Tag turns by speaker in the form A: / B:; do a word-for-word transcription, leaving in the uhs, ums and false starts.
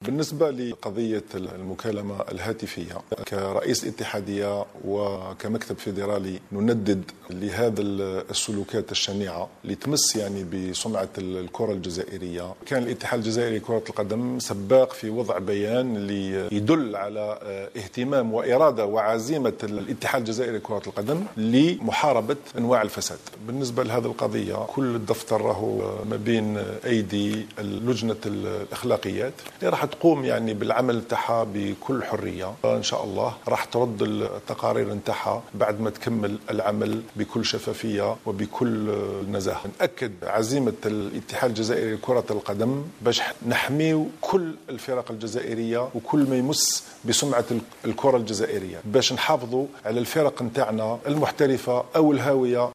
A: بالنسبة لقضية المكالمة الهاتفية، كرئيس الاتحادية وكمكتب فيدرالي نندد لهذا السلوكات الشنيعة اللي تمس يعني بسمعة الكرة الجزائرية. كان الاتحاد الجزائري لكرة القدم سباق في وضع بيان اللي يدل على اهتمام وإرادة وعزيمة الاتحاد الجزائري لكرة القدم لمحاربة أنواع الفساد. بالنسبة لهذه القضية كل الدفتر راهو ما بين أيدي لجنة الأخلاقيات اللي راح تقوم يعني بالعمل تاعها بكل حرية. إن شاء الله راح ترد التقارير نتاعها بعد ما تكمل العمل بكل شفافية وبكل نزاهة. نأكد عزيمة الاتحاد الجزائري لكرة القدم باش نحميو كل الفرق الجزائرية وكل ما يمس بسمعة الكرة الجزائرية، باش نحافظوا على الفرق نتاعنا المحترفة أو الهاوية.